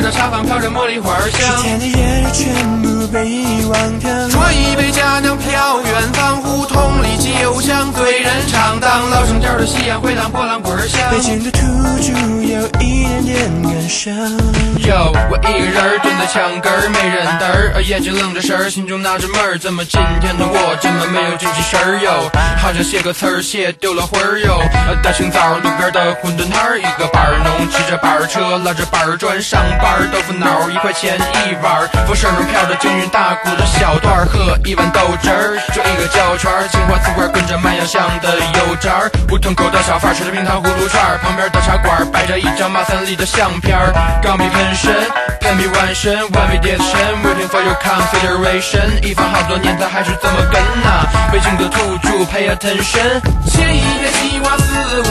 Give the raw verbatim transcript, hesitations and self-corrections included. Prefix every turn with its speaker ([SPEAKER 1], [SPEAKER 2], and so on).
[SPEAKER 1] 的茶坊飘着茉莉花香，
[SPEAKER 2] 之前的夜里全部被遗忘掉。
[SPEAKER 1] 斟一杯佳酿飘远方，胡同里酒香醉人唱荡，老城调的夕阳回荡波浪滚响。
[SPEAKER 2] 北京的土著有一点点感伤。
[SPEAKER 1] 哟，我一个人蹲在墙根儿，没人嘚儿，眼睛愣着神儿，心中纳着闷儿，怎么今天的我这么没有精气神儿哟？好像写个词儿写丢了魂儿哟。大清早路边的馄饨摊儿，一个板儿农骑着板儿车，拉着板儿砖上班儿，豆腐脑一块钱一碗儿，风声中飘着京韵大鼓的小段儿，喝一碗豆汁儿，就一个胶圈儿，青花瓷罐跟着麦芽香的油渣儿，胡同口的小贩吃着冰糖葫芦串儿，旁边的茶馆摆着一张马三立的相片儿，钢笔喷身，喷笔万身，完美叠身 ，waiting for your consideration， 一放好多年它还是这么跟呐、啊，北京的土著 pay attention， 前一天西瓜四